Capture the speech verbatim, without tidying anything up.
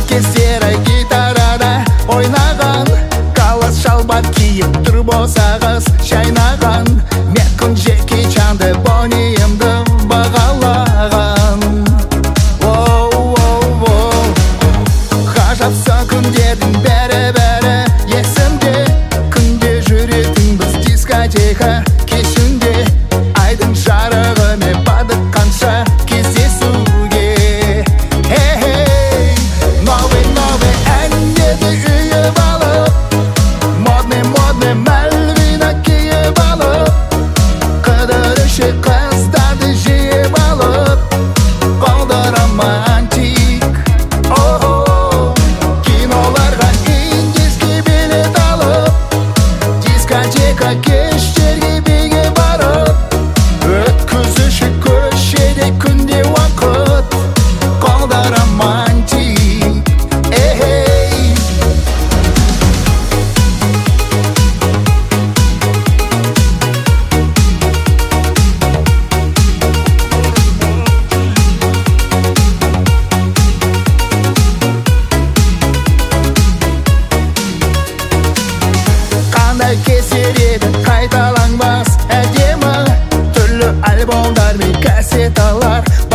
кездері гитарада ойнаған, калас шалбар киіп тұр болса қыз шайнаған. Мен күн Джеки Чанды бойымды бағалаған. Ғажапса күндердің бәрі-бәрі есімде, күнде жүретін біз дискотека кешінде. Айдың жарығымен бардық қанша кездесуге. Новый-новый әндерді үйіп алып, модный-модный Мальвина киіп алып, қыдырышы қыздарды жиып алып, қолда романтик. Киноларға индийский билет алып, дискотека кештерге биге барып, өткізуші көшеде күнде уақыт, қолда романтик. Қандай кездер еді қайталанбас әдемі, түрлі альбомдар мен кассеталар